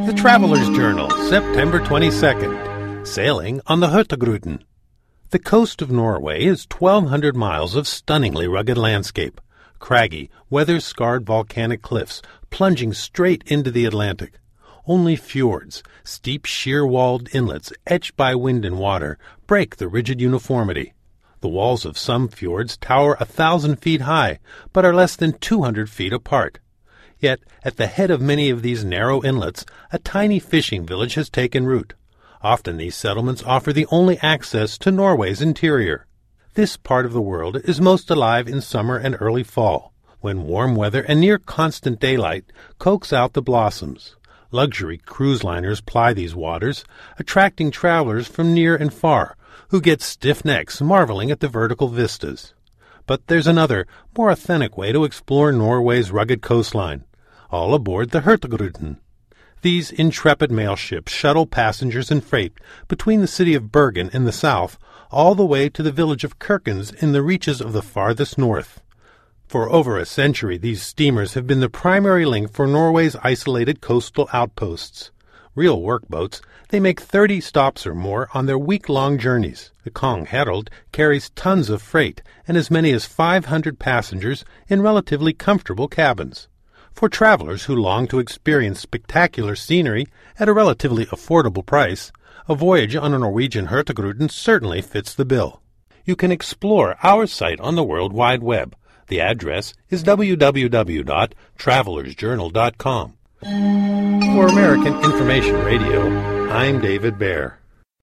The Traveler's Journal, September 22nd. Sailing on the Hurtigruten. The coast of Norway is 1,200 miles of stunningly rugged landscape. Craggy, weather-scarred volcanic cliffs plunging straight into the Atlantic. Only fjords, steep sheer-walled inlets etched by wind and water, break the rigid uniformity. The walls of some fjords tower 1,000 feet high, but are less than 200 feet apart. Yet, at the head of many of these narrow inlets, a tiny fishing village has taken root. Often these settlements offer the only access to Norway's interior. This part of the world is most alive in summer and early fall, when warm weather and near constant daylight coax out the blossoms. Luxury cruise liners ply these waters, attracting travelers from near and far, who get stiff necks marveling at the vertical vistas. But there's another, more authentic way to explore Norway's rugged coastline. All aboard the Hurtigruten. These intrepid mail ships shuttle passengers and freight between the city of Bergen in the south all the way to the village of Kirkenes in the reaches of the farthest north. For over a century, these steamers have been the primary link for Norway's isolated coastal outposts. Real workboats, they make 30 stops or more on their week-long journeys. The Kong Herald carries tons of freight and as many as 500 passengers in relatively comfortable cabins. For travelers who long to experience spectacular scenery at a relatively affordable price, a voyage on a Norwegian Hurtigruten certainly fits the bill. You can explore our site on the World Wide Web. The address is www.travelersjournal.com. For American Information Radio, I'm David Baer.